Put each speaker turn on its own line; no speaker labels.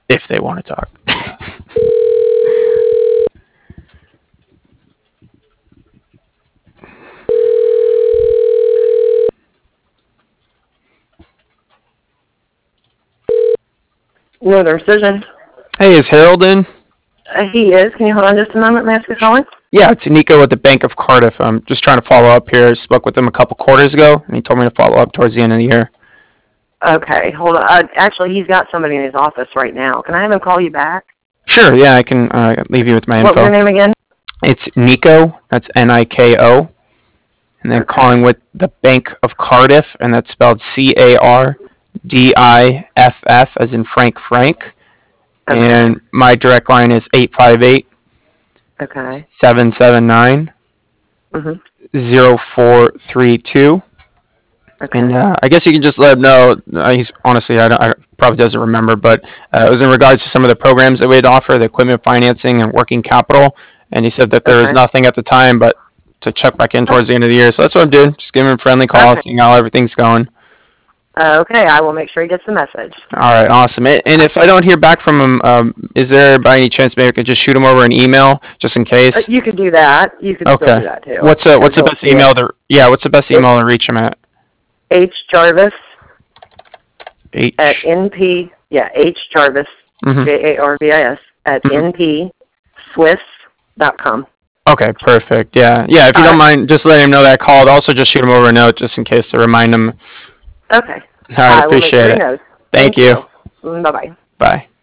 if they want to talk.
Northern Precision.
Hey, is Harold in?
He is. Can you hold on just a moment? May I ask who's calling?
Yeah, it's Nico with the Bank of Cardiff. I'm just trying to follow up here. I spoke with him a couple quarters ago, and he told me to follow up towards the end of the year.
Okay, hold on. Actually, he's got somebody in his office right now. Can I have him call you back?
Sure, yeah, I can leave you with my info.
What was your name again?
It's Nico, that's Niko, and then calling with the Bank of Cardiff, and that's spelled Cardiff, as in Frank.
Okay.
And my direct line is 858
Okay.
779 0432.
Okay.
And I guess you can just let him know. He's honestly, I probably doesn't remember, but it was in regards to some of the programs that we'd offer, the equipment financing and working capital. And he said that there was nothing at the time, but to check back in towards the end of the year. So that's what I'm doing. Just giving him a friendly call, seeing how everything's going.
Okay, I will make sure he gets the message.
All right, awesome. And if I don't hear back from him, is there by any chance maybe I could just shoot him over an email just in case?
You could do that. You could still do that too.
What's the best email to? Yeah, what's the best email to reach him at?
hjarvis at np. Yeah, hjarvis Jarvis at npswiss.com.
Okay, perfect. Yeah. If you don't mind, just letting him know that I called. Also, just shoot him over a note just in case to remind him.
Okay.
All right, appreciate it.
Knows.
Thank you.
Bye-bye.
Bye.